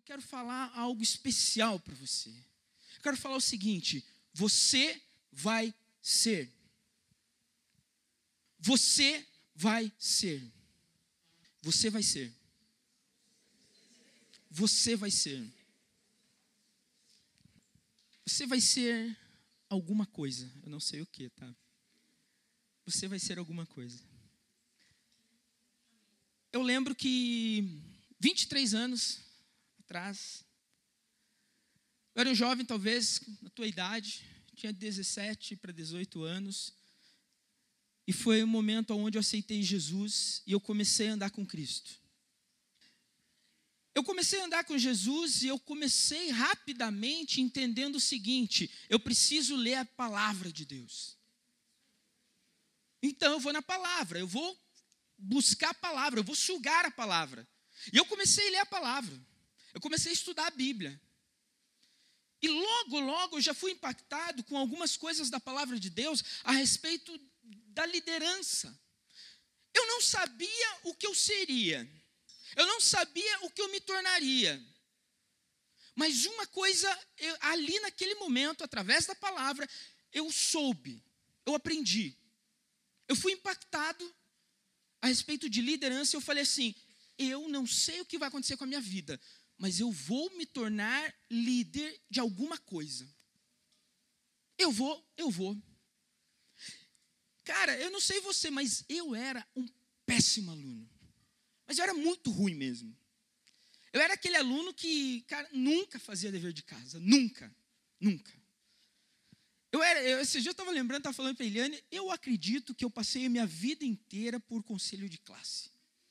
quero falar algo especial para você. Eu quero falar o seguinte: você vai ser. Você vai ser. Você vai ser. Você vai ser. Você vai ser alguma coisa. Eu não sei o que, tá? Você vai ser alguma coisa. Eu lembro que 23 anos atrás, eu era um jovem, talvez, na tua idade, tinha 17 para 18 anos, e foi um momento onde eu aceitei Jesus e eu comecei a andar com Cristo. Eu comecei a andar com Jesus e eu comecei rapidamente entendendo o seguinte: eu preciso ler a palavra de Deus. Então eu vou na palavra, eu vou buscar a palavra, eu vou sugar a palavra. E eu comecei a ler a palavra, eu comecei a estudar a Bíblia. E logo eu já fui impactado com algumas coisas da palavra de Deus a respeito da liderança. Eu não sabia o que eu seria, eu não sabia o que eu me tornaria. Mas uma coisa, ali naquele momento, através da palavra, eu soube, eu aprendi. Eu fui impactado a respeito de liderança. Eu falei assim: eu não sei o que vai acontecer com a minha vida, mas eu vou me tornar líder de alguma coisa. Eu vou. Cara, eu não sei você, mas eu era um péssimo aluno. Mas eu era muito ruim mesmo. Eu era aquele aluno que, cara, nunca fazia dever de casa. Nunca. Esse dia eu estava lembrando, estava falando para a Eliane, eu acredito que eu passei a minha vida inteira por conselho de classe.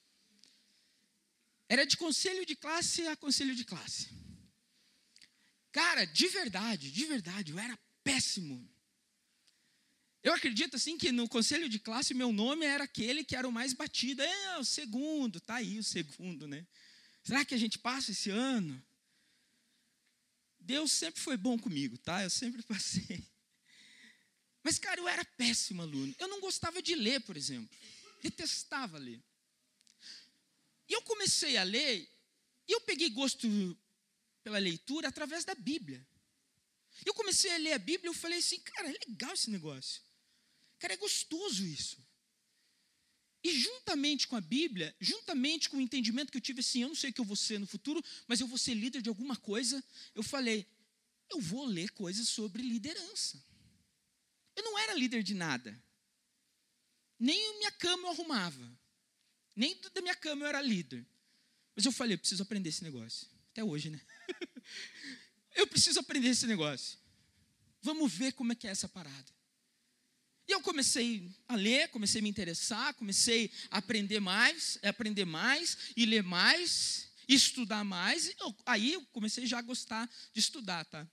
Era de conselho de classe a conselho de classe. Cara, de verdade, eu era péssimo. Eu acredito assim que no conselho de classe meu nome era aquele que era o mais batido. O segundo, tá aí o segundo, né? Será que a gente passa esse ano? Deus sempre foi bom comigo, tá? Eu sempre passei. Mas, cara, eu era péssimo aluno. Eu não gostava de ler, por exemplo. Detestava ler. E eu comecei a ler, e eu peguei gosto pela leitura através da Bíblia. Eu comecei a ler a Bíblia e eu falei assim: cara, é legal esse negócio. Cara, é gostoso isso. E juntamente com a Bíblia, juntamente com o entendimento que eu tive assim, eu não sei o que eu vou ser no futuro, mas eu vou ser líder de alguma coisa, eu falei, eu vou ler coisas sobre liderança. Eu não era líder de nada. Nem a minha cama eu arrumava. Nem da minha cama eu era líder. Mas eu falei, eu preciso aprender esse negócio. Até hoje, né? Eu preciso aprender esse negócio. Vamos ver como é que é essa parada. E eu comecei a ler, comecei a me interessar, comecei a aprender mais, e ler mais, e estudar mais. Aí eu comecei já a gostar de estudar, tá?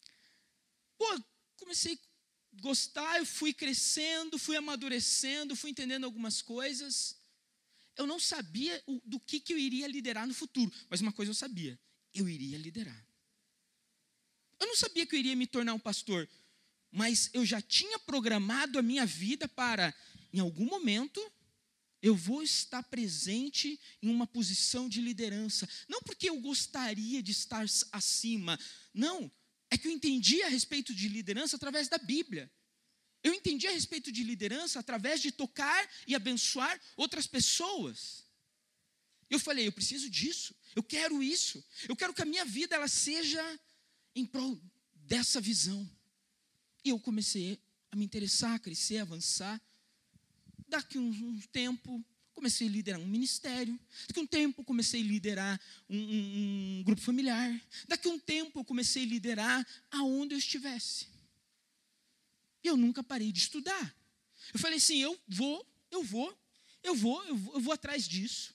Comecei a gostar, eu fui crescendo, fui amadurecendo, fui entendendo algumas coisas. Eu não sabia do que eu iria liderar no futuro, mas uma coisa eu sabia, eu iria liderar. Eu não sabia que eu iria me tornar um pastor, mas eu já tinha programado a minha vida para, em algum momento, eu vou estar presente em uma posição de liderança. Não porque eu gostaria de estar acima, não. É que eu entendi a respeito de liderança através da Bíblia. Eu entendi a respeito de liderança através de tocar e abençoar outras pessoas. Eu falei, eu preciso disso, eu quero isso. Eu quero que a minha vida ela seja em prol dessa visão. E eu comecei a me interessar, a crescer, a avançar. Daqui um tempo, comecei a liderar um ministério. Daqui um tempo, comecei a liderar um grupo familiar. Daqui um tempo, eu comecei a liderar aonde eu estivesse. E eu nunca parei de estudar. Eu falei assim, eu vou atrás disso.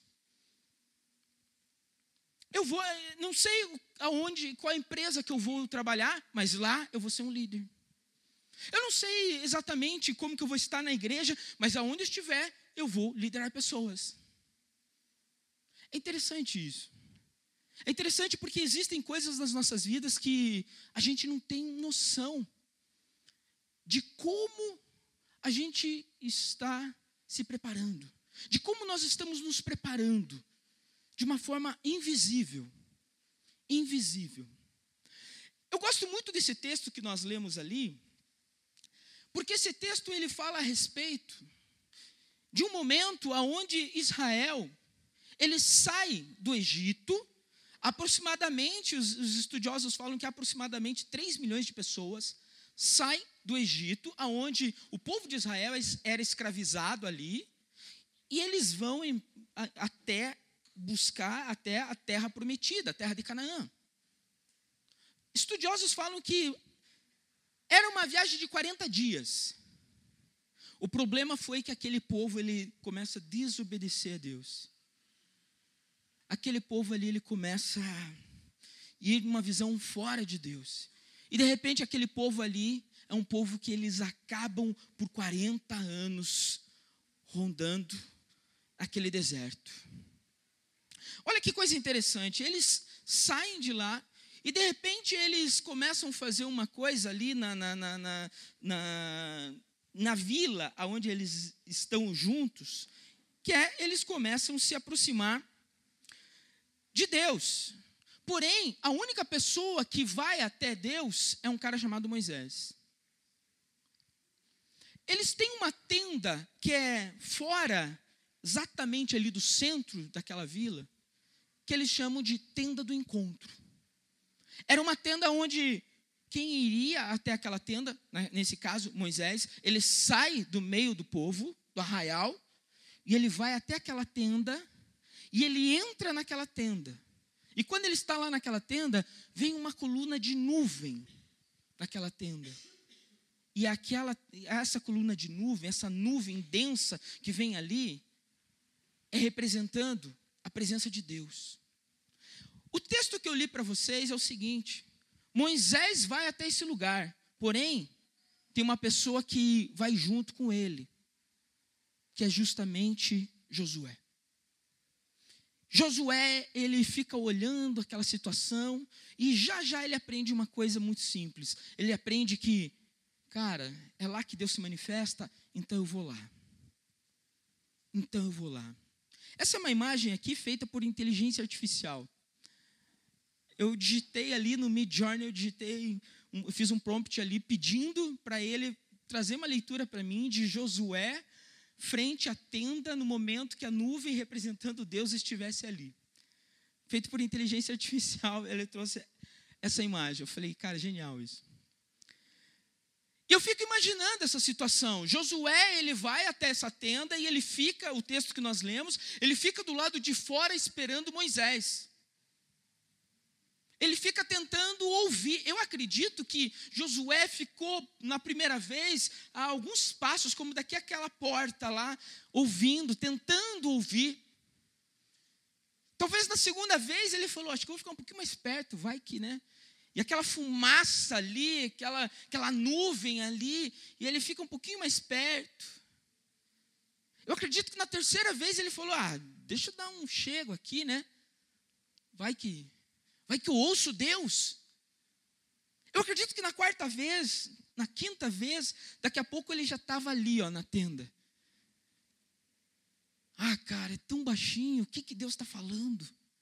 Eu vou, não sei aonde, qual a empresa que eu vou trabalhar, mas lá eu vou ser um líder. Eu não sei exatamente como que eu vou estar na igreja, mas aonde eu estiver, eu vou liderar pessoas. É interessante isso. É interessante porque existem coisas nas nossas vidas que a gente não tem noção de como a gente está se preparando, de como nós estamos nos preparando de uma forma invisível. invisível. Eu gosto muito desse texto que nós lemos ali, porque esse texto ele fala a respeito de um momento onde Israel ele sai do Egito. Aproximadamente, os estudiosos falam que aproximadamente 3 milhões de pessoas saem do Egito, onde o povo de Israel era escravizado ali, e eles vão até buscar até a terra prometida, a terra de Canaã. Estudiosos falam que era uma viagem de 40 dias. O problema foi que aquele povo ele começa a desobedecer a Deus. Aquele povo ali ele começa a ir numa visão fora de Deus. E de repente aquele povo ali é um povo que eles acabam por 40 anos rondando aquele deserto. Olha que coisa interessante, eles saem de lá e de repente eles começam a fazer uma coisa ali na vila onde eles estão juntos, que é eles começam a se aproximar de Deus. Porém, a única pessoa que vai até Deus é um cara chamado Moisés. Eles têm uma tenda que é fora, exatamente ali do centro daquela vila, que eles chamam de tenda do encontro. Era uma tenda onde quem iria até aquela tenda, nesse caso Moisés, ele sai do meio do povo, do arraial, e ele vai até aquela tenda, e ele entra naquela tenda. E quando ele está lá naquela tenda, vem uma coluna de nuvem naquela tenda. E essa coluna de nuvem, essa nuvem densa que vem ali, é representando a presença de Deus. O texto que eu li para vocês é o seguinte: Moisés vai até esse lugar, porém, tem uma pessoa que vai junto com ele, que é justamente Josué. Josué, ele fica olhando aquela situação e já ele aprende uma coisa muito simples. Ele aprende que, cara, é lá que Deus se manifesta, então eu vou lá. Então eu vou lá. Essa é uma imagem aqui feita por inteligência artificial. Eu digitei ali no Midjourney, eu fiz um prompt ali pedindo para ele trazer uma leitura para mim de Josué frente à tenda no momento que a nuvem representando Deus estivesse ali. Feito por inteligência artificial, ele trouxe essa imagem. Eu falei, cara, genial isso. E eu fico imaginando essa situação. Josué, ele vai até essa tenda e ele fica, o texto que nós lemos, ele fica do lado de fora esperando Moisés. Ele fica tentando ouvir. Eu acredito que Josué ficou, na primeira vez, a alguns passos, como daqui àquela porta lá, ouvindo, tentando ouvir. Talvez na segunda vez ele falou, acho que eu vou ficar um pouquinho mais perto, vai que, né? E aquela fumaça ali, aquela nuvem ali, e ele fica um pouquinho mais perto. Eu acredito que na terceira vez ele falou, deixa eu dar um chego aqui, né? Vai que eu ouço Deus. Eu acredito que na quarta vez, na quinta vez, daqui a pouco ele já estava ali, na tenda. Cara, é tão baixinho, o que Deus está falando?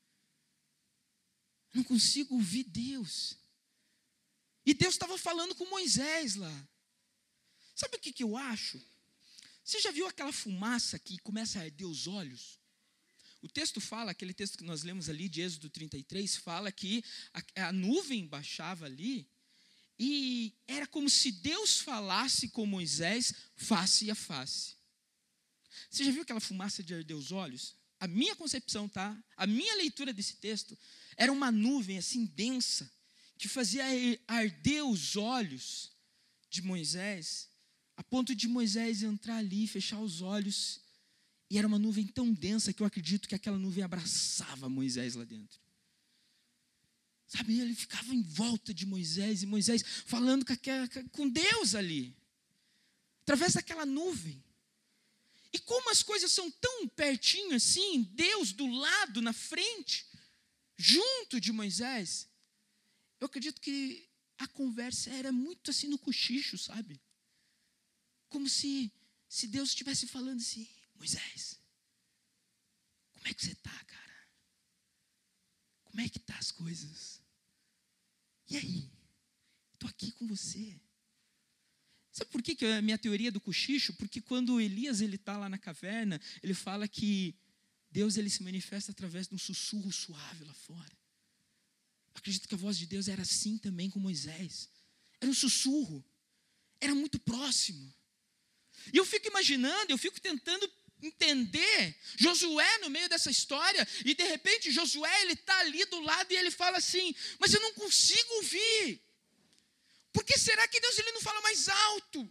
Eu não consigo ouvir Deus. E Deus estava falando com Moisés lá. Sabe o que eu acho? Você já viu aquela fumaça que começa a arder os olhos? O texto fala, aquele texto que nós lemos ali de Êxodo 33, fala que a nuvem baixava ali e era como se Deus falasse com Moisés face a face. Você já viu aquela fumaça de arder os olhos? A minha concepção, a minha leitura desse texto era uma nuvem assim densa que fazia arder os olhos de Moisés, a ponto de Moisés entrar ali, fechar os olhos. E era uma nuvem tão densa que eu acredito que aquela nuvem abraçava Moisés lá dentro. Sabe, ele ficava em volta de Moisés, e Moisés falando com Deus ali, através daquela nuvem. E como as coisas são tão pertinho assim, Deus do lado, na frente, junto de Moisés, eu acredito que a conversa era muito assim no cochicho, sabe? Como se Deus estivesse falando assim, Moisés, como é que você está, cara? Como é que tá as coisas? E aí? Estou aqui com você. Sabe por que a minha teoria do cochicho? Porque quando Elias está lá na caverna, ele fala que Deus ele se manifesta através de um sussurro suave lá fora. Acredito que a voz de Deus era assim também com Moisés. Era um sussurro. Era muito próximo. E eu fico imaginando, eu fico tentando entender Josué no meio dessa história, e de repente Josué ele está ali do lado e ele fala assim, mas eu não consigo ouvir. Por que será que Deus ele não fala mais alto?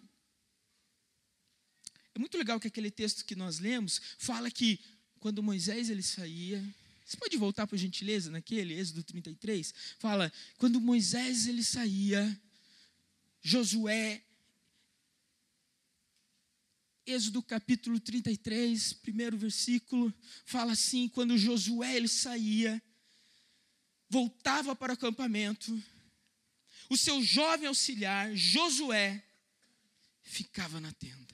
É muito legal que aquele texto que nós lemos fala que quando Moisés ele saía, você pode voltar por gentileza naquele Êxodo 33? Fala, quando Moisés ele saía, Josué, Êxodo capítulo 33, primeiro versículo, fala assim, quando Josué ele saía, voltava para o acampamento, o seu jovem auxiliar, Josué, ficava na tenda.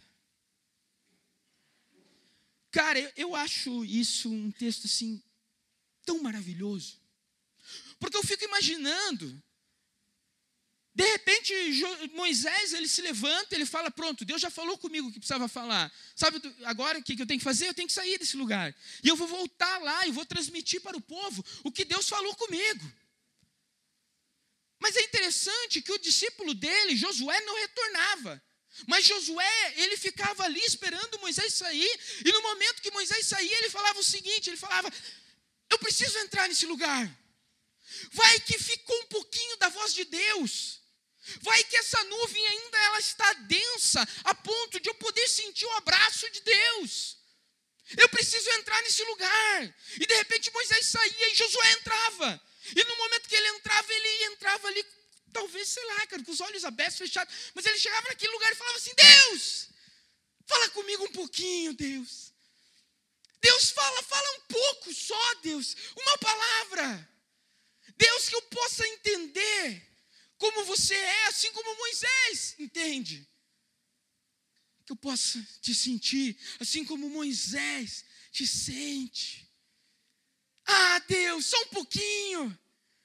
Cara, eu acho isso um texto assim, tão maravilhoso. Porque eu fico imaginando, de repente Moisés, ele se levanta, ele fala, pronto, Deus já falou comigo o que precisava falar. Sabe agora o que eu tenho que fazer? Eu tenho que sair desse lugar. E eu vou voltar lá e vou transmitir para o povo o que Deus falou comigo. Mas é interessante que o discípulo dele, Josué, não retornava. Mas Josué, ele ficava ali esperando Moisés sair. E no momento que Moisés saía, ele falava o seguinte, ele falava, eu preciso entrar nesse lugar. Vai que ficou um pouquinho da voz de Deus. Vai que essa nuvem ainda ela está densa, a ponto de eu poder sentir o abraço de Deus. Eu preciso entrar nesse lugar. E de repente Moisés saía e Josué entrava. E no momento que ele entrava ali, talvez, sei lá, cara, com os olhos abertos, fechados. Mas ele chegava naquele lugar e falava assim, Deus, fala comigo um pouquinho, Deus. Deus, fala um pouco só, Deus. Uma palavra. Deus, que eu possa entender como você é, assim como Moisés entende. Que eu possa te sentir, assim como Moisés te sente. Ah, Deus, só um pouquinho.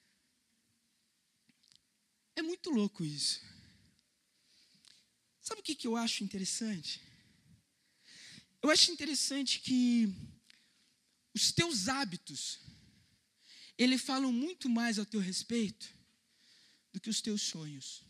É muito louco isso. Sabe o que eu acho interessante? Eu acho interessante que os teus hábitos, eles falam muito mais ao teu respeito do que os teus sonhos.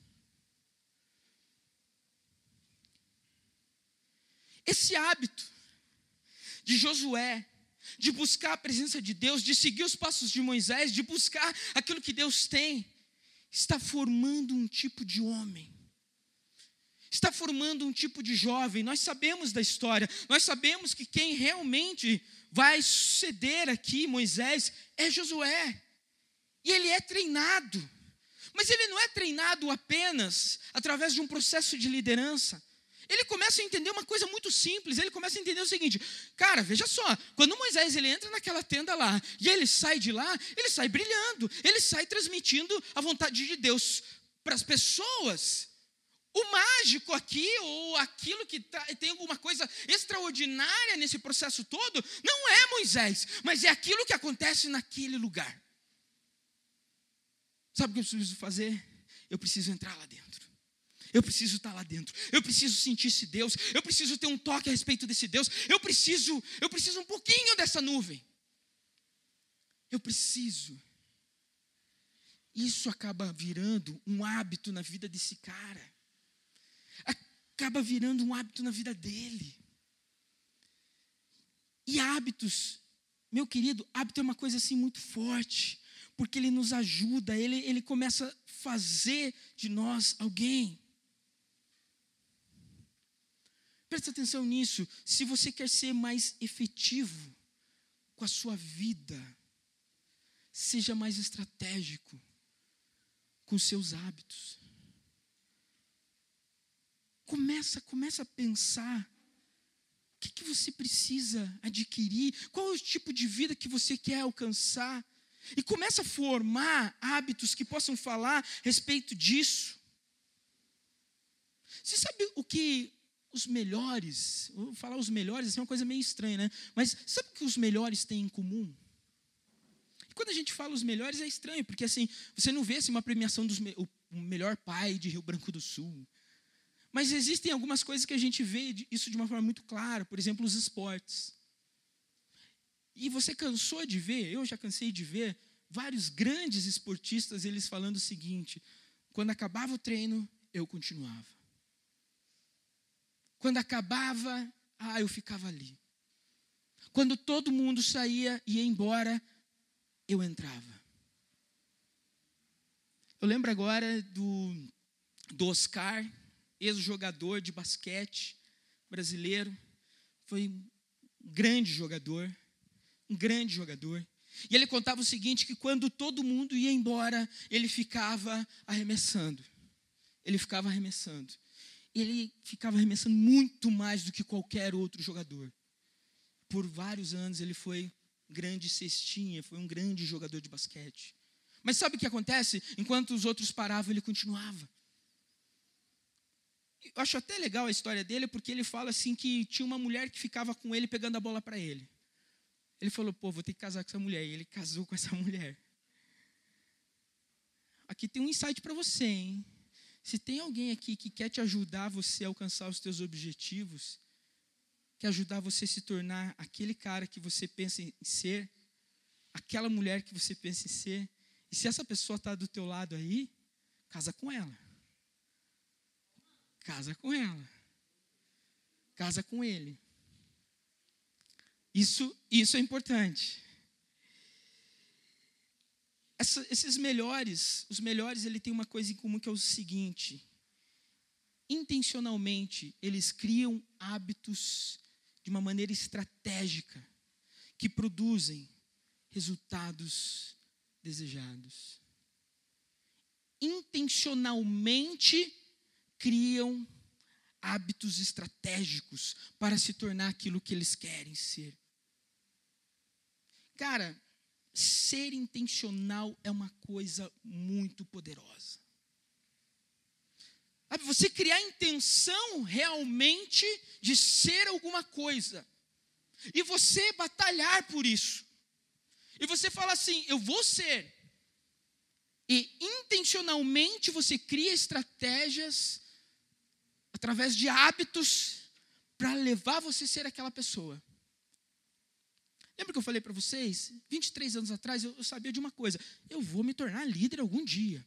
Esse hábito de Josué, de buscar a presença de Deus, de seguir os passos de Moisés, de buscar aquilo que Deus tem, está formando um tipo de homem. Está formando um tipo de jovem. Nós sabemos da história. Nós sabemos que quem realmente vai suceder aqui, Moisés, é Josué. E ele é treinado. Mas ele não é treinado apenas através de um processo de liderança. Ele começa a entender uma coisa muito simples. Ele começa a entender o seguinte, cara, veja só, quando Moisés ele entra naquela tenda lá, e ele sai de lá, ele sai brilhando, ele sai transmitindo a vontade de Deus para as pessoas. O mágico aqui, ou aquilo que tem alguma coisa extraordinária nesse processo todo, não é Moisés, mas é aquilo que acontece naquele lugar. Sabe o que eu preciso fazer? Eu preciso entrar lá dentro. Eu preciso estar lá dentro. Eu preciso sentir esse Deus. Eu preciso ter um toque a respeito desse Deus. Eu preciso um pouquinho dessa nuvem. Eu preciso. Isso acaba virando um hábito na vida desse cara. Acaba virando um hábito na vida dele. E hábitos, meu querido, hábito é uma coisa assim muito forte. Porque ele nos ajuda, ele começa a fazer de nós alguém. Presta atenção nisso. Se você quer ser mais efetivo com a sua vida, seja mais estratégico com os seus hábitos. Começa a pensar o que você precisa adquirir, qual é o tipo de vida que você quer alcançar. E começa a formar hábitos que possam falar a respeito disso. Você sabe o que os melhores, vou falar os melhores, assim, é uma coisa meio estranha, né? Mas sabe o que os melhores têm em comum? Quando a gente fala os melhores é estranho, porque assim, você não vê assim, uma premiação o melhor pai de Rio Branco do Sul. Mas existem algumas coisas que a gente vê isso de uma forma muito clara, por exemplo, os esportes. E você cansou de ver, eu já cansei de ver, vários grandes esportistas, eles falando o seguinte: quando acabava o treino, eu continuava. Quando acabava, eu ficava ali. Quando todo mundo saía e ia embora, eu entrava. Eu lembro agora do Oscar, ex-jogador de basquete brasileiro. Foi um grande jogador. E ele contava o seguinte, que quando todo mundo ia embora, ele ficava arremessando. Ele ficava arremessando muito mais do que qualquer outro jogador. Por vários anos ele foi grande cestinha, foi um grande jogador de basquete. Mas sabe o que acontece? Enquanto os outros paravam, ele continuava. Eu acho até legal a história dele, porque ele fala assim que tinha uma mulher que ficava com ele pegando a bola para ele. Ele falou, vou ter que casar com essa mulher. E ele casou com essa mulher. Aqui tem um insight para você, hein? Se tem alguém aqui que quer te ajudar você a alcançar os teus objetivos, quer ajudar você a se tornar aquele cara que você pensa em ser, aquela mulher que você pensa em ser, e se essa pessoa está do teu lado aí, casa com ela. Casa com ela. Casa com ele. Isso é importante. Os melhores, ele tem uma coisa em comum que é o seguinte: intencionalmente, eles criam hábitos de uma maneira estratégica que produzem resultados desejados. Intencionalmente criam hábitos estratégicos para se tornar aquilo que eles querem ser. Cara, ser intencional é uma coisa muito poderosa. Você criar a intenção realmente de ser alguma coisa. E você batalhar por isso. E você fala assim, eu vou ser. E intencionalmente você cria estratégias através de hábitos para levar você a ser aquela pessoa. Lembra que eu falei para vocês? 23 anos atrás eu sabia de uma coisa. Eu vou me tornar líder algum dia.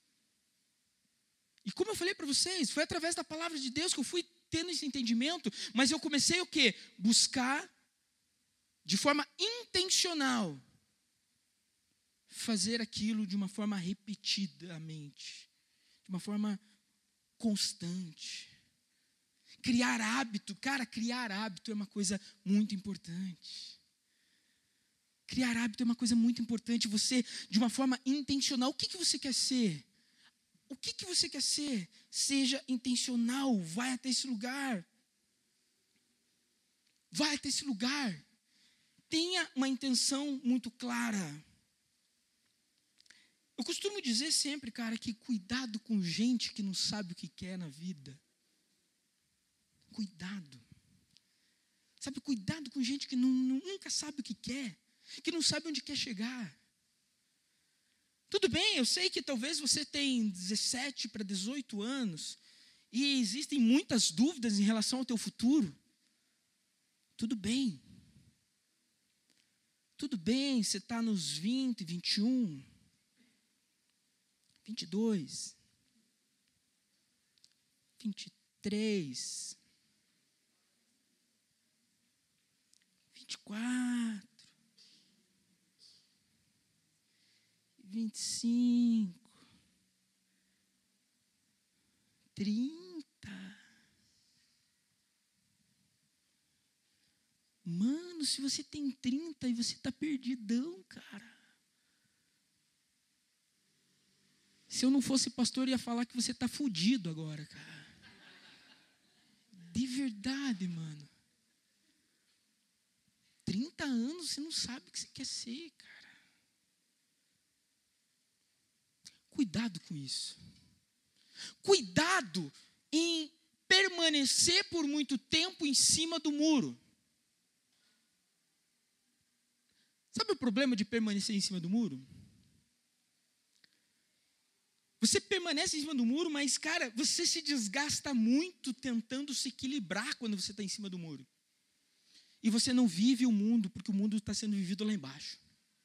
E como eu falei para vocês, foi através da palavra de Deus que eu fui tendo esse entendimento, mas eu comecei o quê? Buscar de forma intencional fazer aquilo de uma forma repetidamente, de uma forma constante. Criar hábito, criar hábito é uma coisa muito importante. Criar hábito é uma coisa muito importante. Você, de uma forma intencional, o que você quer ser? O que você quer ser? Seja intencional, vai até esse lugar. Vai até esse lugar. Tenha uma intenção muito clara. Eu costumo dizer sempre, que cuidado com gente que não sabe o que quer na vida. Cuidado. Sabe, cuidado com gente que nunca sabe o que quer, que não sabe onde quer chegar. Tudo bem, eu sei que talvez você tem 17 para 18 anos e existem muitas dúvidas em relação ao teu futuro. Tudo bem. Tudo bem, você está nos 20, 21, 22, 23, 24, 25, 30. Mano, se você tem 30 e você está perdidão, cara. Se eu não fosse pastor, eu ia falar que você está fudido agora, cara. De verdade, mano. 30 anos, você não sabe o que você quer ser, cara. Cuidado com isso. Cuidado em permanecer por muito tempo em cima do muro. Sabe o problema de permanecer em cima do muro? Você permanece em cima do muro, mas, cara, você se desgasta muito tentando se equilibrar quando você está em cima do muro. E você não vive o mundo, porque o mundo está sendo vivido lá embaixo.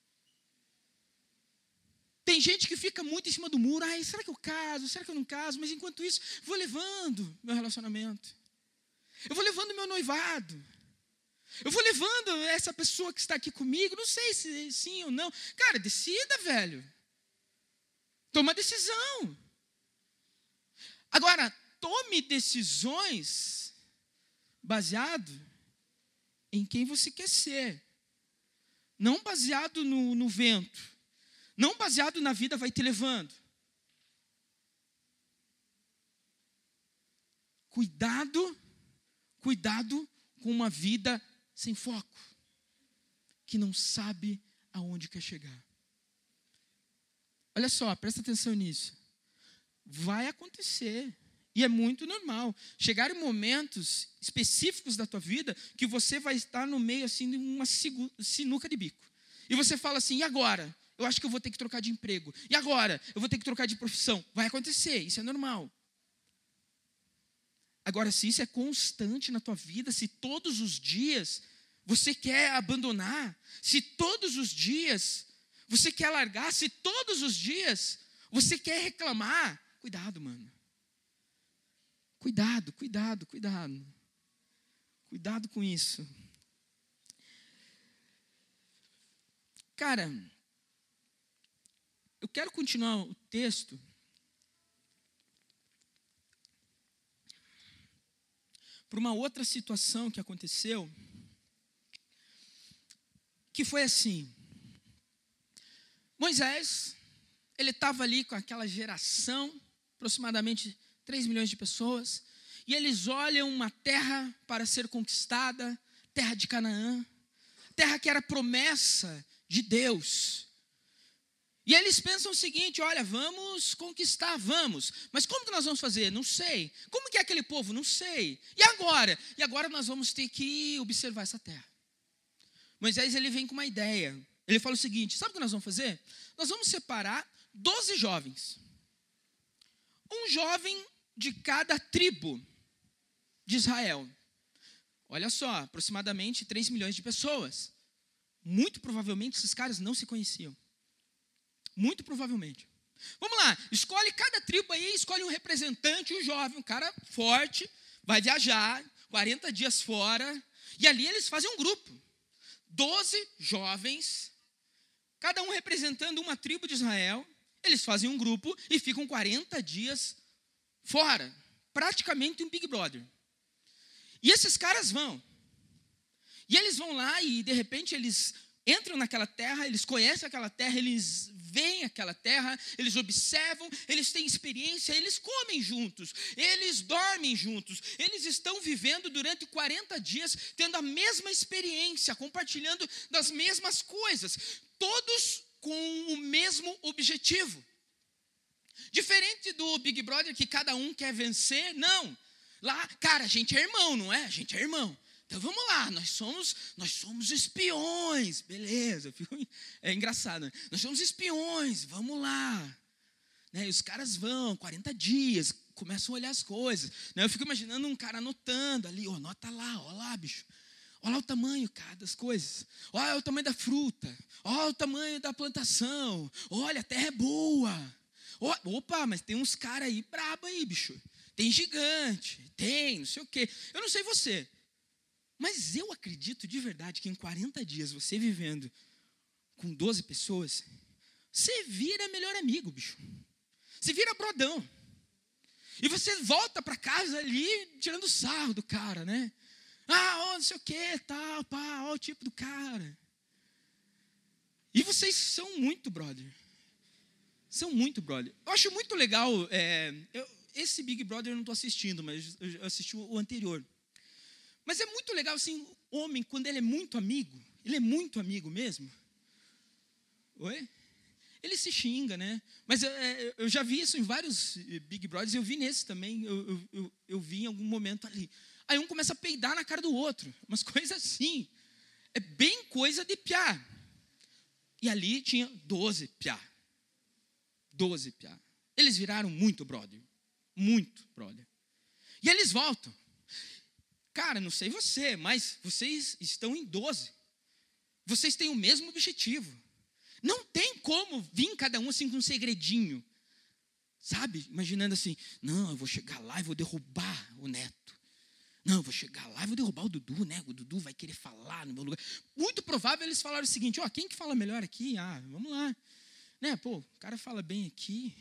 Tem gente que fica muito em cima do muro. Ai, será que eu caso? Será que eu não caso? Mas enquanto isso, vou levando meu relacionamento. Eu vou levando meu noivado. Eu vou levando essa pessoa que está aqui comigo. Não sei se sim ou não. Cara, decida, velho. Toma decisão. Agora, tome decisões baseado em quem você quer ser. Não baseado no vento. Não baseado na vida vai te levando. Cuidado com uma vida sem foco, que não sabe aonde quer chegar. Olha só, presta atenção nisso. Vai acontecer, e é muito normal, chegar em momentos específicos da tua vida que você vai estar no meio assim de uma sinuca de bico. E você fala assim, e agora? Eu acho que eu vou ter que trocar de emprego. E agora? Eu vou ter que trocar de profissão. Vai acontecer, isso é normal. Agora, se isso é constante na tua vida, se todos os dias você quer abandonar, se todos os dias você quer largar, se todos os dias você quer reclamar, cuidado, mano. Cuidado. Cuidado com isso. Cara, eu quero continuar o texto por uma outra situação que aconteceu, que foi assim. Moisés, ele estava ali com aquela geração, aproximadamente 3 milhões de pessoas, e eles olham uma terra para ser conquistada, terra de Canaã, terra que era promessa de Deus. E eles pensam o seguinte, olha, vamos conquistar, vamos. Mas como que nós vamos fazer? Não sei. Como que é aquele povo? Não sei. E agora? E agora nós vamos ter que observar essa terra. Moisés, ele vem com uma ideia. Ele fala o seguinte, sabe o que nós vamos fazer? Nós vamos separar 12 jovens. Um jovem de cada tribo de Israel. Olha só, aproximadamente 3 milhões de pessoas. Muito provavelmente esses caras não se conheciam. Muito provavelmente. Vamos lá, escolhe cada tribo aí, escolhe um representante, um jovem, um cara forte, vai viajar, 40 dias fora, e ali eles fazem um grupo. 12 jovens, cada um representando uma tribo de Israel, eles fazem um grupo e ficam 40 dias fora, praticamente um Big Brother. E esses caras vão. E eles vão lá e, de repente, eles entram naquela terra, eles conhecem aquela terra, eles veem aquela terra, eles observam, eles têm experiência, eles comem juntos, eles dormem juntos, eles estão vivendo durante 40 dias, tendo a mesma experiência, compartilhando das mesmas coisas, todos com o mesmo objetivo. Diferente do Big Brother, que cada um quer vencer, não. Lá, cara, a gente é irmão, não é? A gente é irmão. Então vamos lá, nós somos espiões, beleza, é engraçado, né? Nós somos espiões, vamos lá. Né? E os caras vão, 40 dias, começam a olhar as coisas. Né? Eu fico imaginando um cara anotando ali, anota lá, ó lá, bicho. Olha lá o tamanho, cara, das coisas. Olha o tamanho da fruta, olha o tamanho da plantação. Olha, a terra é boa. Opa, mas tem uns caras aí brabo aí, bicho. Tem gigante, tem não sei o quê. Eu não sei você. Mas eu acredito de verdade que em 40 dias, você vivendo com 12 pessoas, você vira melhor amigo, bicho. Você vira brodão. E você volta para casa ali tirando sarro do cara, né? Não sei o que, tal, pá, ó o tipo do cara. E vocês são muito brother. São muito brother. Eu acho muito legal, esse Big Brother eu não estou assistindo, mas eu assisti o anterior. Mas é muito legal, assim, o homem, quando ele é muito amigo mesmo. Oi? Ele se xinga, né? Mas eu já vi isso em vários Big Brothers, eu vi nesse também, eu vi em algum momento ali. Aí um começa a peidar na cara do outro, umas coisas assim. É bem coisa de piá. E ali tinha 12 piá. 12 piá. Eles viraram muito brother. Muito brother. E eles voltam. Cara, não sei você, mas vocês estão em 12. Vocês têm o mesmo objetivo. Não tem como vir cada um assim com um segredinho. Sabe? Imaginando assim, não, eu vou chegar lá e vou derrubar o Neto. Não, eu vou chegar lá e vou derrubar o Dudu, né? O Dudu vai querer falar no meu lugar. Muito provável eles falaram o seguinte, quem que fala melhor aqui? Vamos lá. Né? Pô, o cara fala bem aqui.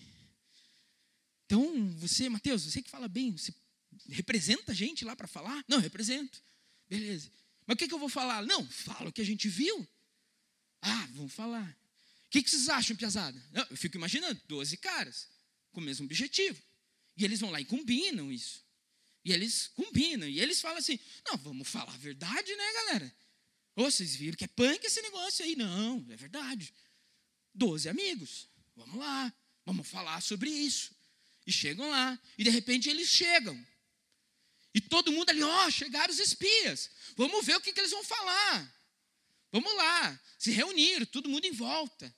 Então, você, Mateus, você que fala bem, você representa a gente lá para falar? Não, represento. Beleza. Mas o que eu vou falar? Não, fala o que a gente viu. Vamos falar. O que vocês acham, piazada? Eu fico imaginando, 12 caras com o mesmo objetivo. E eles vão lá e combinam isso. E eles combinam. E eles falam assim, não, vamos falar a verdade, né, galera? Vocês viram que é punk esse negócio aí? Não, é verdade. 12 amigos. Vamos lá. Vamos falar sobre isso. E chegam lá. E de repente eles chegam. E todo mundo ali, chegaram os espias. Vamos ver o que eles vão falar. Vamos lá. Se reuniram, todo mundo em volta.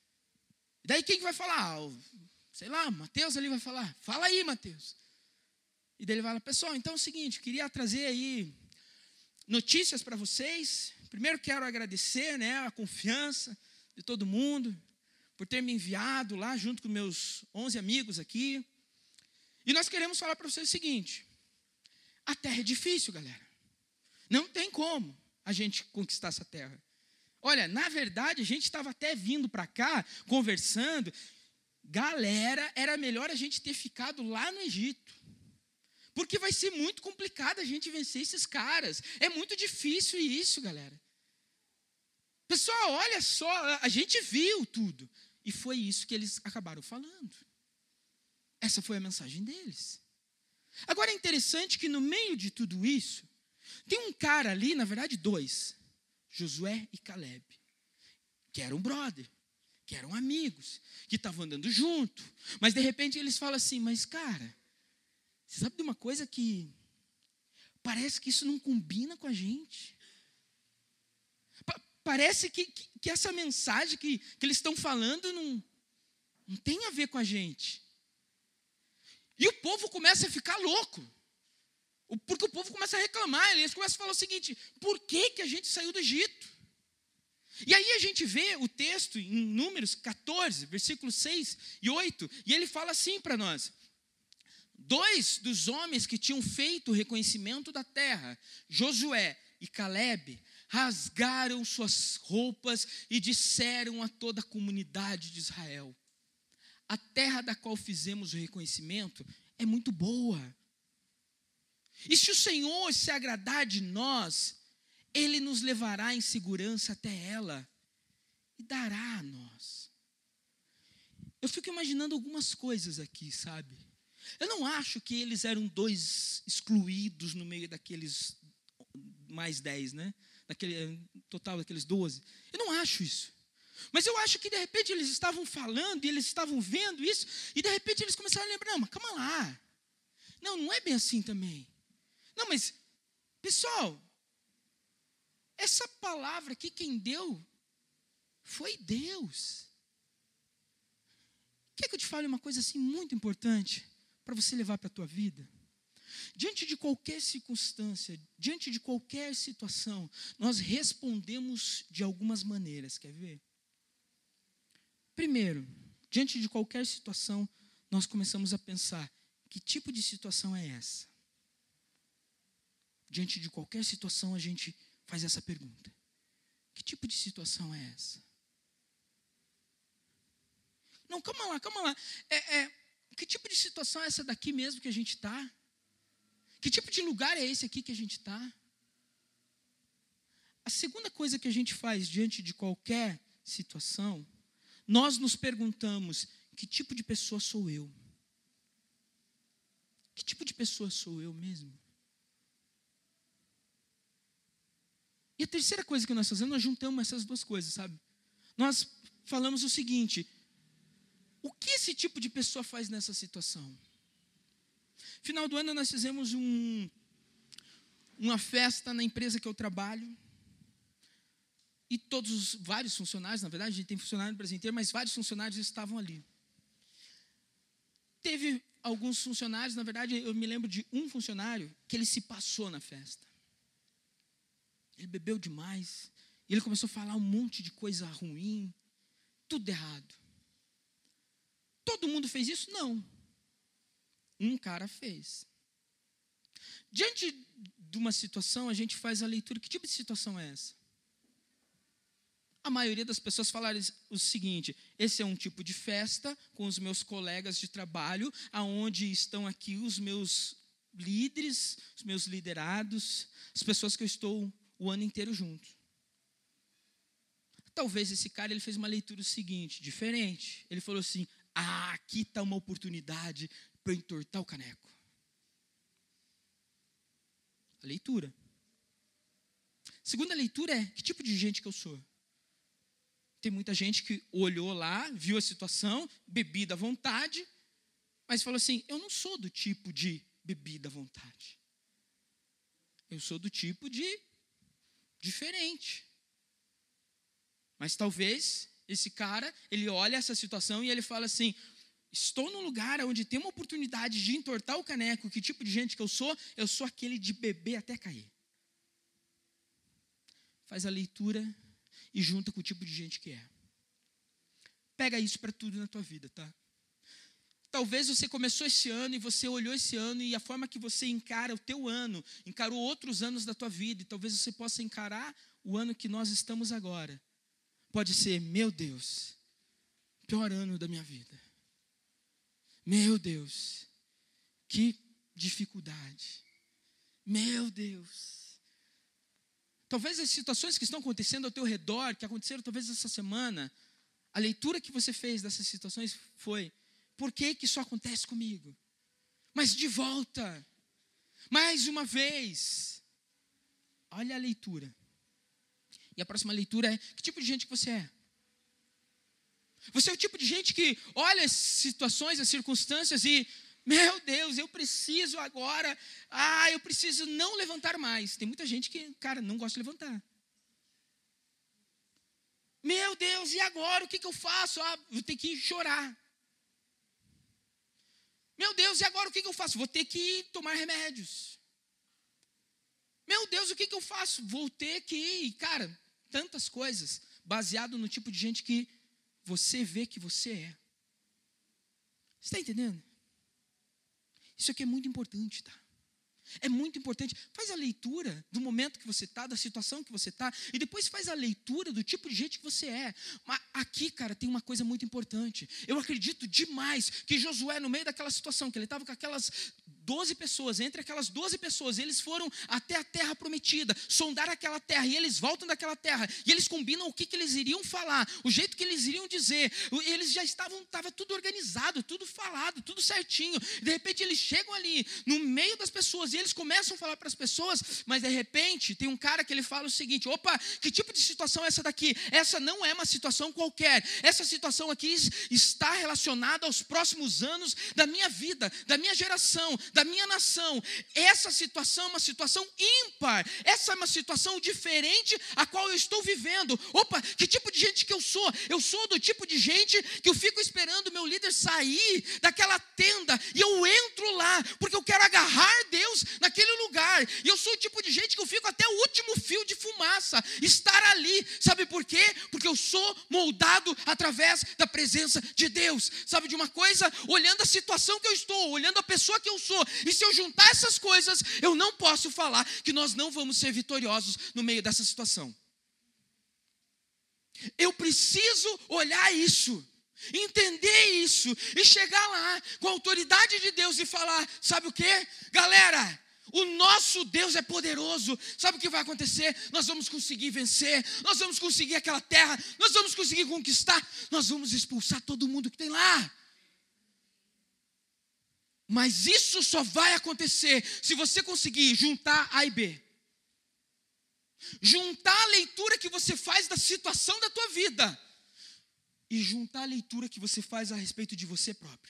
E daí quem vai falar? Sei lá, Mateus ali vai falar. Fala aí, Mateus. E daí ele fala, pessoal, então é o seguinte, queria trazer aí notícias para vocês. Primeiro quero agradecer, né, a confiança de todo mundo por ter me enviado lá junto com meus 11 amigos aqui. E nós queremos falar para vocês o seguinte, a terra é difícil, galera. Não tem como a gente conquistar essa terra. Olha, na verdade, a gente estava até vindo para cá, conversando. Galera, era melhor a gente ter ficado lá no Egito. Porque vai ser muito complicado a gente vencer esses caras. É muito difícil isso, galera. Pessoal, olha só, a gente viu tudo. E foi isso que eles acabaram falando. Essa foi a mensagem deles. Agora é interessante que no meio de tudo isso, tem um cara ali, na verdade 2, Josué e Caleb, que eram brother, que eram amigos, que estavam andando junto. Mas de repente eles falam assim, mas cara, você sabe de uma coisa que parece que isso não combina com a gente. Parece que essa mensagem que eles estão falando não tem a ver com a gente. E o povo começa a ficar louco. Porque o povo começa a reclamar. Eles começam a falar o seguinte, por que a gente saiu do Egito? E aí a gente vê o texto em Números 14, versículos 6 e 8. E ele fala assim para nós. 2 dos homens que tinham feito o reconhecimento da terra, Josué e Caleb, rasgaram suas roupas e disseram a toda a comunidade de Israel, a terra da qual fizemos o reconhecimento é muito boa. E se o Senhor se agradar de nós, Ele nos levará em segurança até ela e dará a nós. Eu fico imaginando algumas coisas aqui, sabe? Eu não acho que eles eram 2 excluídos no meio daqueles mais 10, né? Daquele total daqueles 12. Eu não acho isso. Mas eu acho que de repente eles estavam falando e eles estavam vendo isso e de repente eles começaram a lembrar, não, mas calma lá. Não é bem assim também. Não, mas, pessoal, essa palavra aqui quem deu foi Deus. Quer que eu te fale uma coisa assim muito importante para você levar para a tua vida? Diante de qualquer circunstância, diante de qualquer situação, nós respondemos de algumas maneiras, quer ver? Primeiro, diante de qualquer situação, nós começamos a pensar, que tipo de situação é essa? Diante de qualquer situação, a gente faz essa pergunta. Que tipo de situação é essa? Não, calma lá. Que tipo de situação é essa daqui mesmo que a gente está? Que tipo de lugar é esse aqui que a gente está? A segunda coisa que a gente faz diante de qualquer situação, nós nos perguntamos, que tipo de pessoa sou eu? Que tipo de pessoa sou eu mesmo? E a terceira coisa que nós fazemos, nós juntamos essas duas coisas, sabe? Nós falamos o seguinte, o que esse tipo de pessoa faz nessa situação? Final do ano nós fizemos uma festa na empresa que eu trabalho. E vários funcionários, na verdade, a gente tem funcionário no Brasil inteiro, mas vários funcionários estavam ali. Teve alguns funcionários, na verdade, eu me lembro de um funcionário que ele se passou na festa. Ele bebeu demais, e ele começou a falar um monte de coisa ruim, tudo errado. Todo mundo fez isso? Não. Um cara fez. Diante de uma situação, a gente faz a leitura. Que tipo de situação é essa? A maioria das pessoas falaram o seguinte: esse é um tipo de festa com os meus colegas de trabalho, aonde estão aqui os meus líderes, os meus liderados, as pessoas que eu estou o ano inteiro junto. Talvez esse cara ele fez uma leitura seguinte, diferente. Ele falou assim: aqui está uma oportunidade para eu entortar o caneco. A leitura. Segunda leitura é: que tipo de gente que eu sou? Tem muita gente que olhou lá, viu a situação, bebida à vontade, mas falou assim: eu não sou do tipo de bebida à vontade. Eu sou do tipo de diferente. Mas talvez esse cara, ele olha essa situação e ele fala assim: estou num lugar onde tem uma oportunidade de entortar o caneco. Que tipo de gente que eu sou? Eu sou aquele de beber até cair. Faz a leitura e junta com o tipo de gente que é. Pega isso para tudo na tua vida, tá? Talvez você começou esse ano e você olhou esse ano e a forma que você encara o teu ano, encarou outros anos da tua vida, e talvez você possa encarar o ano que nós estamos agora. Pode ser: meu Deus, pior ano da minha vida. Meu Deus, que dificuldade. Meu Deus. Talvez as situações que estão acontecendo ao teu redor, que aconteceram talvez essa semana, a leitura que você fez dessas situações foi: por que isso acontece comigo? Mas de volta, mais uma vez. Olha a leitura. E a próxima leitura é: que tipo de gente que você é? Você é o tipo de gente que olha as situações, as circunstâncias e: meu Deus, eu preciso agora, eu preciso não levantar mais. Tem muita gente que, cara, não gosta de levantar. Meu Deus, e agora? O que eu faço? Vou ter que chorar. Meu Deus, e agora o que eu faço? Vou ter que tomar remédios. Meu Deus, o que eu faço? Vou ter que, cara, tantas coisas, baseado no tipo de gente que você vê que você é. Você está entendendo? Isso aqui é muito importante, tá? É muito importante. Faz a leitura do momento que você está, da situação que você está, e depois faz a leitura do tipo de gente que você é. Mas aqui, cara, tem uma coisa muito importante. Eu acredito demais que Josué, no meio daquela situação, que ele estava com aquelas 12 pessoas, entre aquelas 12 pessoas, eles foram até a terra prometida, sondar aquela terra, e eles voltam daquela terra, e eles combinam o que eles iriam falar, o jeito que eles iriam dizer. Eles já estava tudo organizado, tudo falado, tudo certinho. De repente eles chegam ali, no meio das pessoas, e eles começam a falar para as pessoas, mas de repente tem um cara que ele fala o seguinte: opa, que tipo de situação é essa daqui? Essa não é uma situação qualquer, essa situação aqui está relacionada aos próximos anos da minha vida, da minha geração, da minha nação. Essa situação é uma situação ímpar, essa é uma situação diferente a qual eu estou vivendo. Opa, que tipo de gente que eu sou? Eu sou do tipo de gente que eu fico esperando o meu líder sair daquela tenda, e eu entro lá, porque eu quero agarrar Deus naquele lugar, e eu sou o tipo de gente que eu fico até o último fio de fumaça, estar ali. Sabe por quê? Porque eu sou moldado através da presença de Deus. Sabe de uma coisa? Olhando a situação que eu estou, olhando a pessoa que eu sou, e se eu juntar essas coisas, eu não posso falar que nós não vamos ser vitoriosos no meio dessa situação. Eu preciso olhar isso, entender isso, e chegar lá com a autoridade de Deus e falar: sabe o quê? Galera, o nosso Deus é poderoso. Sabe o que vai acontecer? Nós vamos conseguir vencer, nós vamos conseguir aquela terra, nós vamos conseguir conquistar, nós vamos expulsar todo mundo que tem lá. Mas isso só vai acontecer se você conseguir juntar A e B. Juntar a leitura que você faz da situação da tua vida e juntar a leitura que você faz a respeito de você próprio.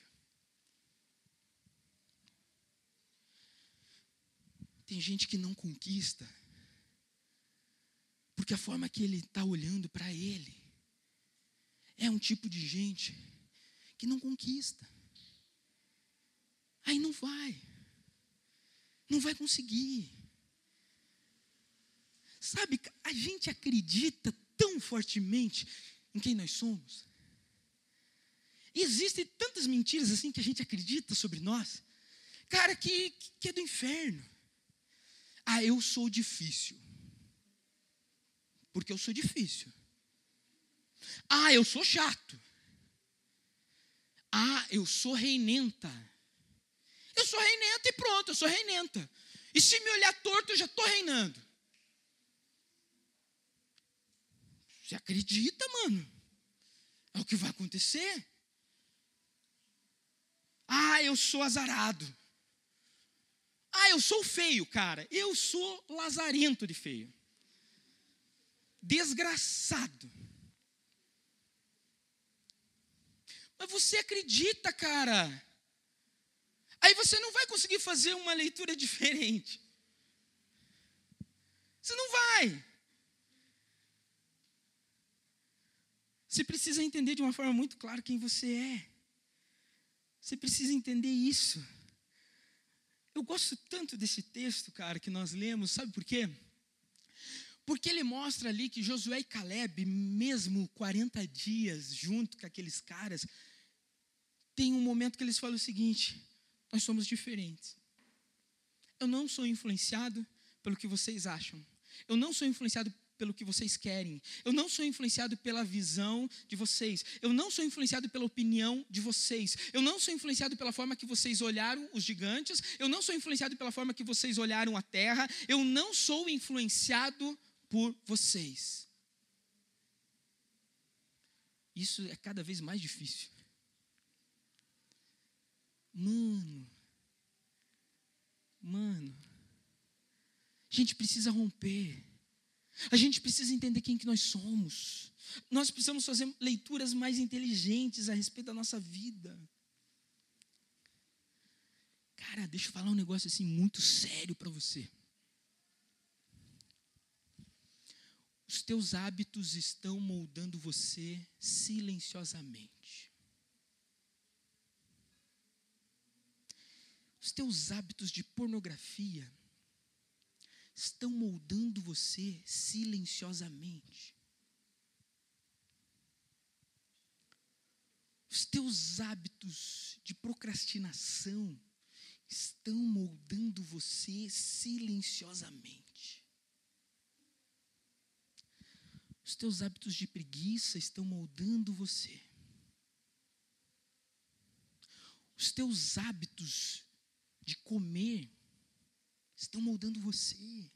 Tem gente que não conquista Porque a forma que ele está olhando para ele é um tipo de gente que não conquista. Aí não vai conseguir. Sabe, a gente acredita tão fortemente em quem nós somos. E existem tantas mentiras assim que a gente acredita sobre nós. Cara, que é do inferno. Ah, eu sou difícil. Porque eu sou difícil. Ah, eu sou chato. Ah, eu sou reinenta. Eu sou reinenta e pronto, eu sou reinenta. E se me olhar torto, eu já estou reinando. Você acredita, mano? É o que vai acontecer. Ah, eu sou azarado. Ah, eu sou feio, cara. Eu sou lazarento de feio. Desgraçado. Mas você acredita, cara. Aí você não vai conseguir fazer uma leitura diferente. Você não vai. Você precisa entender de uma forma muito clara quem você é. Você precisa entender isso. Eu gosto tanto desse texto, cara, que nós lemos. Sabe por quê? Porque ele mostra ali que Josué e Caleb, mesmo 40 dias junto com aqueles caras, tem um momento que eles falam o seguinte: nós somos diferentes. Eu não sou influenciado pelo que vocês acham. Eu não sou influenciado pelo que vocês querem. Eu não sou influenciado pela visão de vocês. Eu não sou influenciado pela opinião de vocês. Eu não sou influenciado pela forma que vocês olharam os gigantes. Eu não sou influenciado pela forma que vocês olharam a terra. Eu não sou influenciado por vocês. Isso é cada vez mais difícil. Mano, a gente precisa romper. A gente precisa entender quem que nós somos. Nós precisamos fazer leituras mais inteligentes a respeito da nossa vida. Cara, deixa eu falar um negócio assim muito sério para você. Os teus hábitos estão moldando você silenciosamente. Os teus hábitos de pornografia estão moldando você silenciosamente. Os teus hábitos de procrastinação estão moldando você silenciosamente. Os teus hábitos de preguiça estão moldando você. Os teus hábitos de comer estão moldando você.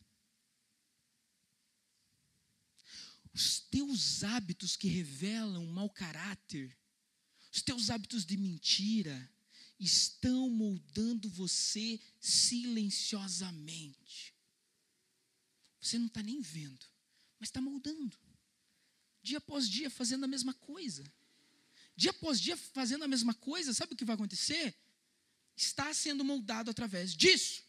Os teus hábitos que revelam mau caráter, os teus hábitos de mentira, estão moldando você silenciosamente. Você não está nem vendo, mas está moldando. Dia após dia fazendo a mesma coisa. Dia após dia fazendo a mesma coisa, sabe o que vai acontecer? Está sendo moldado através disso.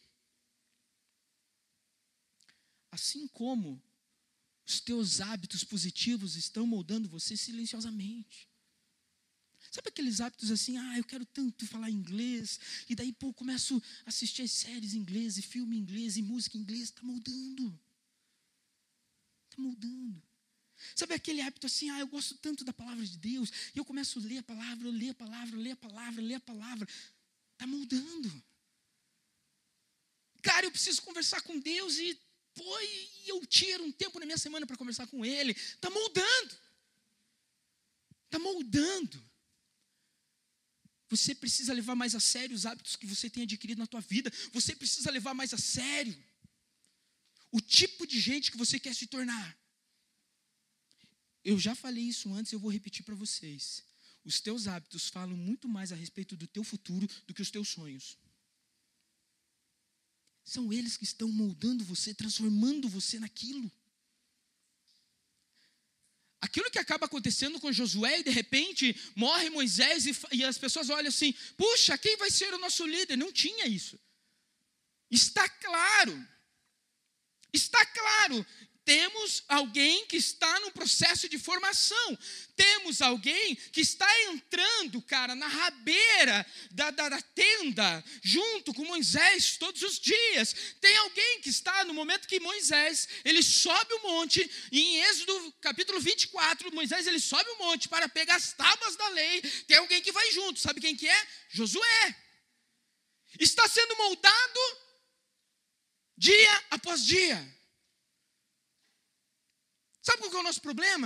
Assim como os teus hábitos positivos estão moldando você silenciosamente. Sabe aqueles hábitos assim, eu quero tanto falar inglês, e daí, começo a assistir as séries em inglês, e filme em inglês, e música em inglês, está moldando. Está moldando. Sabe aquele hábito assim, eu gosto tanto da palavra de Deus, e eu começo a ler a palavra, ler a palavra, ler a palavra, ler a palavra. Está moldando. Cara, eu preciso conversar com Deus, e eu tiro um tempo na minha semana para conversar com Ele. Está moldando. Está moldando. Você precisa levar mais a sério os hábitos que você tem adquirido na tua vida. Você precisa levar mais a sério o tipo de gente que você quer se tornar. Eu já falei isso antes, eu vou repetir para vocês. Os teus hábitos falam muito mais a respeito do teu futuro do que os teus sonhos. São eles que estão moldando você, transformando você naquilo. Aquilo que acaba acontecendo com Josué, e de repente morre Moisés, e as pessoas olham assim, puxa, quem vai ser o nosso líder? Não tinha isso. Está claro Temos alguém que está no processo de formação. Temos alguém que está entrando, cara, na rabeira da tenda, junto com Moisés todos os dias. Tem alguém que está no momento que Moisés, ele sobe o monte, e em Êxodo capítulo 24, Moisés ele sobe o monte para pegar as tábuas da lei. Tem alguém que vai junto, sabe quem que é? Josué. Está sendo moldado dia após dia. Sabe qual que é o nosso problema?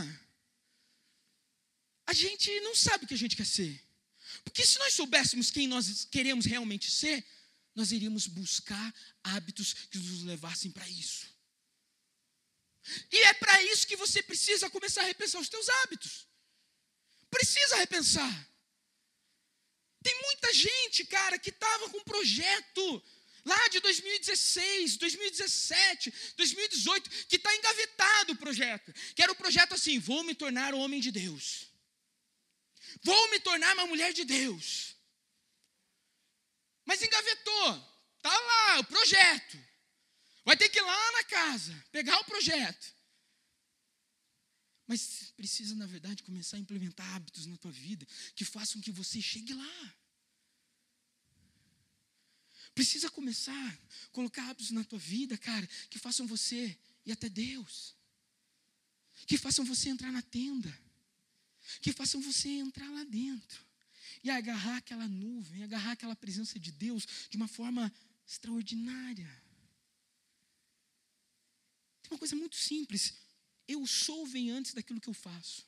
A gente não sabe o que a gente quer ser. Porque se nós soubéssemos quem nós queremos realmente ser, nós iríamos buscar hábitos que nos levassem para isso. E é para isso que você precisa começar a repensar os teus hábitos. Precisa repensar. Tem muita gente, cara, que estava com um projeto lá de 2016, 2017, 2018, que está engavetado o projeto. Que era o projeto assim, vou me tornar homem de Deus. Vou me tornar uma mulher de Deus. Mas engavetou. Está lá o projeto. Vai ter que ir lá na casa, pegar o projeto. Mas precisa, na verdade, começar a implementar hábitos na tua vida que façam que você chegue lá. Precisa começar a colocar hábitos na tua vida, cara, que façam você ir até Deus. Que façam você entrar na tenda. Que façam você entrar lá dentro. E agarrar aquela nuvem, agarrar aquela presença de Deus de uma forma extraordinária. Tem uma coisa muito simples. Eu sou vem antes daquilo que eu faço.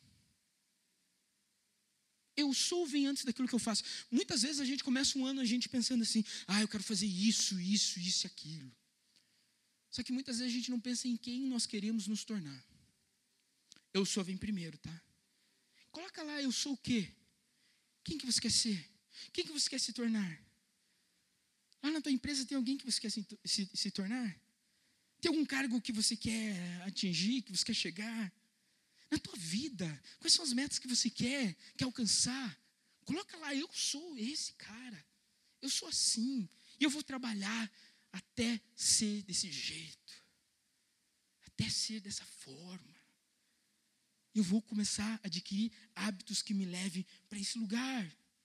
Eu sou vem antes daquilo que eu faço. Muitas vezes a gente começa um ano a gente pensando assim, eu quero fazer isso e aquilo. Só que muitas vezes a gente não pensa em quem nós queremos nos tornar. Eu sou vem primeiro, tá? Coloca lá, eu sou o quê? Quem que você quer ser? Quem que você quer se tornar? Lá na tua empresa tem alguém que você quer se tornar? Tem algum cargo que você quer atingir, que você quer chegar? Na tua vida, quais são as metas que você quer alcançar? Coloca lá, eu sou esse cara. Eu sou assim. E eu vou trabalhar até ser desse jeito. Até ser dessa forma. Eu vou começar a adquirir hábitos que me levem para esse lugar.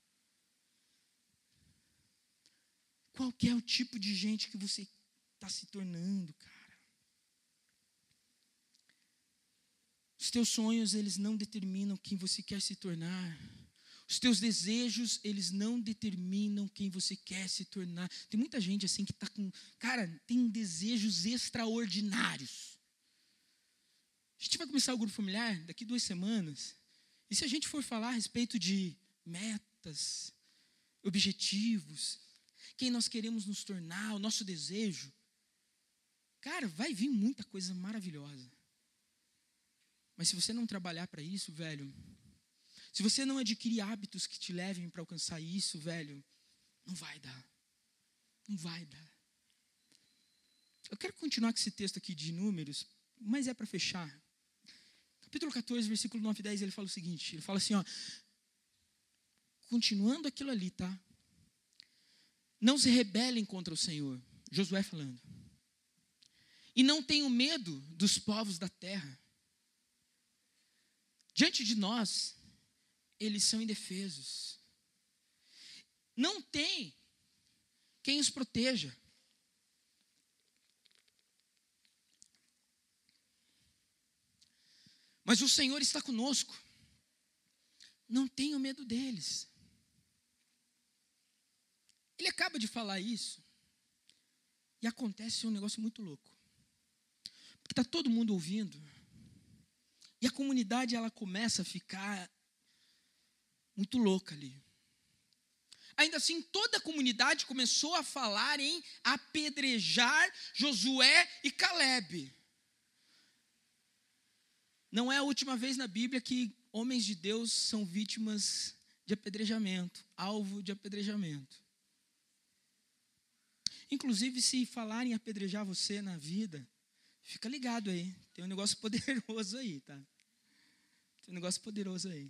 Qual que é o tipo de gente que você está se tornando, cara? Os teus sonhos, eles não determinam quem você quer se tornar. Os teus desejos, eles não determinam quem você quer se tornar. Tem muita gente assim que está com... Cara, tem desejos extraordinários. A gente vai começar o grupo familiar daqui 2 semanas. E se a gente for falar a respeito de metas, objetivos, quem nós queremos nos tornar, o nosso desejo, cara, vai vir muita coisa maravilhosa. Mas se você não trabalhar para isso, velho, se você não adquirir hábitos que te levem para alcançar isso, velho, não vai dar. Não vai dar. Eu quero continuar com esse texto aqui de Números, mas é para fechar. Capítulo 14, versículo 9 e 10, ele fala o seguinte, ele fala assim, continuando aquilo ali, tá? Não se rebelem contra o Senhor, Josué falando. E não tenham medo dos povos da terra. Diante de nós, eles são indefesos. Não tem quem os proteja. Mas o Senhor está conosco. Não tenham medo deles. Ele acaba de falar isso. E acontece um negócio muito louco. Porque está todo mundo ouvindo. E a comunidade, ela começa a ficar muito louca ali. Ainda assim, toda a comunidade começou a falar em apedrejar Josué e Calebe. Não é a última vez na Bíblia que homens de Deus são vítimas de apedrejamento, alvo de apedrejamento. Inclusive, se falarem em apedrejar você na vida, fica ligado aí, tem um negócio poderoso aí, tá? Tem um negócio poderoso aí.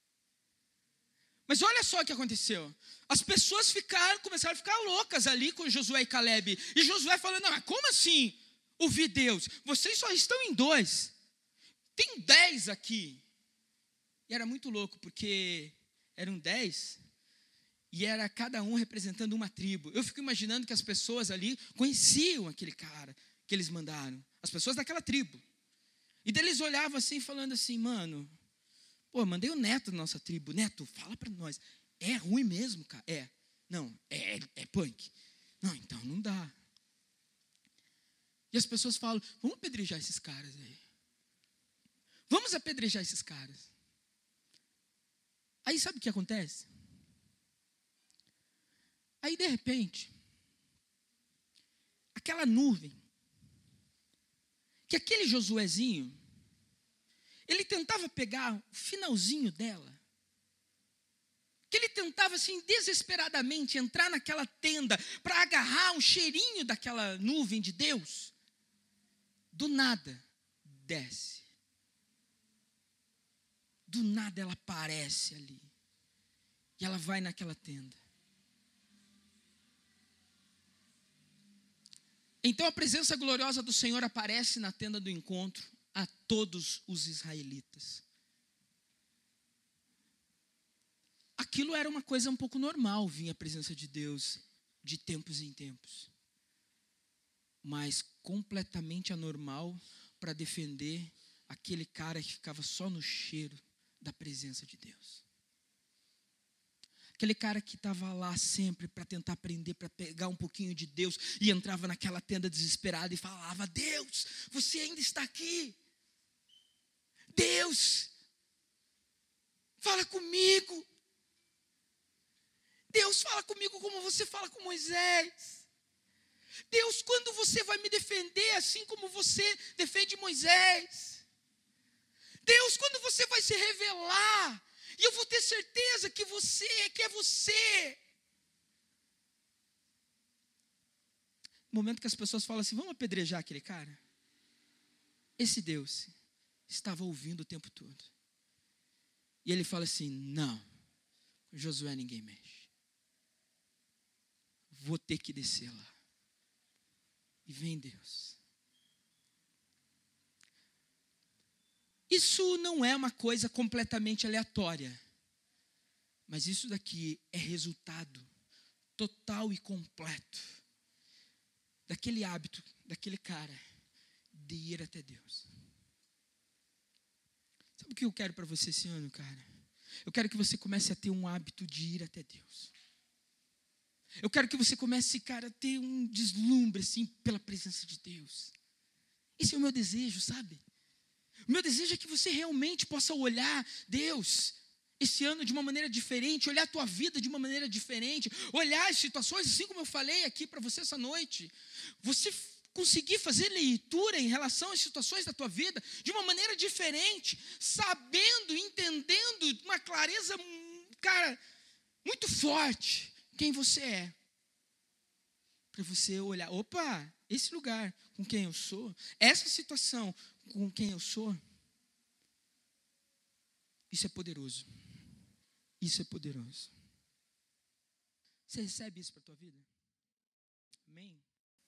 Mas olha só o que aconteceu. As pessoas começaram a ficar loucas ali com Josué e Calebe. E Josué falando, como assim? ouvir Deus. Vocês só estão em 2. Tem 10 aqui. E era muito louco, porque eram 10 e era cada um representando uma tribo. Eu fico imaginando que as pessoas ali conheciam aquele cara que eles mandaram. As pessoas daquela tribo. E daí eles olhavam assim, falando assim, mano, pô, mandei o Neto da nossa tribo. Neto, fala pra nós. É ruim mesmo, cara? É. Não, é punk. Não, então não dá. E as pessoas falam, vamos apedrejar esses caras aí. Vamos apedrejar esses caras. Aí sabe o que acontece? Aí de repente, aquela nuvem, que aquele Josuézinho, ele tentava pegar o finalzinho dela, que ele tentava assim desesperadamente entrar naquela tenda para agarrar um cheirinho daquela nuvem de Deus, do nada desce. Do nada ela aparece ali. E ela vai naquela tenda. Então a presença gloriosa do Senhor aparece na tenda do encontro a todos os israelitas. Aquilo era uma coisa um pouco normal, vinha a presença de Deus de tempos em tempos. Mas completamente anormal para defender aquele cara que ficava só no cheiro da presença de Deus. Aquele cara que estava lá sempre para tentar aprender, para pegar um pouquinho de Deus, e entrava naquela tenda desesperada e falava, Deus, você ainda está aqui? Deus, fala comigo. Deus, fala comigo como você fala com Moisés. Deus, quando você vai me defender assim como você defende Moisés? Deus, quando você vai se revelar? E eu vou ter certeza que é você. No momento que as pessoas falam assim, vamos apedrejar aquele cara? Esse Deus estava ouvindo o tempo todo. E ele fala assim, não, Josué ninguém mexe. Vou ter que descer lá. E vem Deus. Isso não é uma coisa completamente aleatória, mas isso daqui é resultado total e completo daquele hábito, daquele cara, de ir até Deus. Sabe o que eu quero para você esse ano, cara? Eu quero que você comece a ter um hábito de ir até Deus. Eu quero que você comece, cara, a ter um deslumbre, assim, pela presença de Deus. Esse é o meu desejo, sabe? O meu desejo é que você realmente possa olhar Deus esse ano de uma maneira diferente, olhar a tua vida de uma maneira diferente, olhar as situações, assim como eu falei aqui para você essa noite. Você conseguir fazer leitura em relação às situações da tua vida de uma maneira diferente, sabendo, entendendo, uma clareza, cara, muito forte quem você é. Para você olhar, opa, esse lugar com quem eu sou, essa situação com quem eu sou, isso é poderoso. Isso é poderoso. Você recebe isso para a tua vida? Amém?